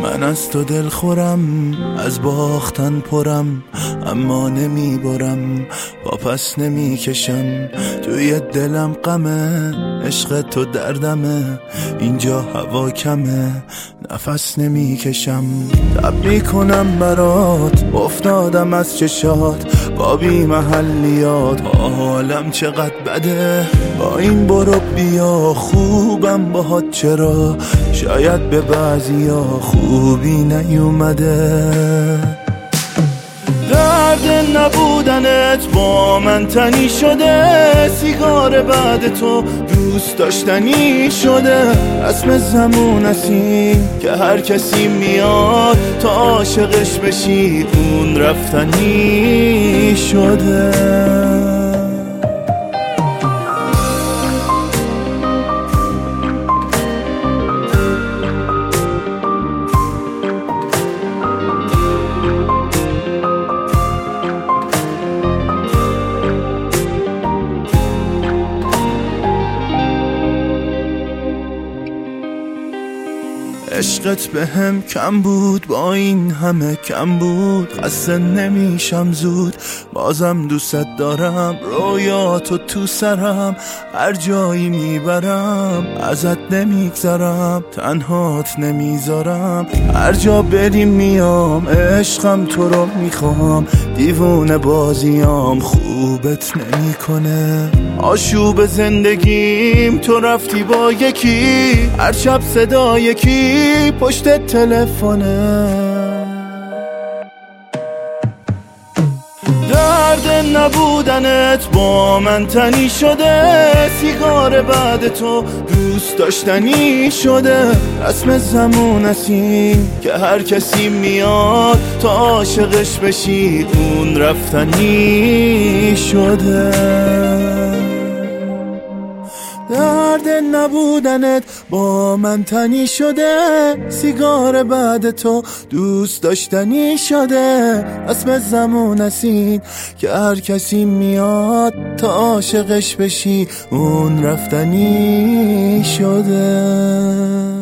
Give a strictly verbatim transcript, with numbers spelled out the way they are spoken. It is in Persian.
من از تو دل خورم، از باختن پرم، اما نمی برم، با پس نمی کشم. توی دلم غمه، عشق تو دردمه، اینجا هوا کمه، نفس نمی کشم. تب می کنم برات، افتادم از چشات، با بی محلیات، حالم چقدر بده. با این برو بیا خوبم باهات، چرا شاید به بعضیا خوبی نیومده. درد نبودنت با من تنی شده، سیگار بعد تو دوست داشتنی شده. رسم زمون هستیم که هر کسی میاد تا عاشقش بشی، اون رفتنی شده. عشقت به هم کم بود، با این همه کم بود. خسته نمیشم زود، بازم دوست دارم. رویاتو تو سرم، هر جایی میبرم، ازت نمیگذرم، تنهات نمیذارم. هر جا بریم میام، عشقم تو رو میخوام. دیوونه بازیام خوبت نمیکنه. آشوب زندگیم تو رفتی با یکی، هر شب صدا یکی پشت تلفنه. درد نبودنت با من تنی شده، سیگار بعد تو دوست داشتنی شده. رسم زمون هستیم که هر کسی میاد تا عاشقش بشی، اون رفتنی شده. درد نبودنت با من تنی شده، سیگار بعد تو دوست داشتنی شده. اسم زمون هستین که هر کسی میاد تا عاشقش بشی، اون رفتنی شده.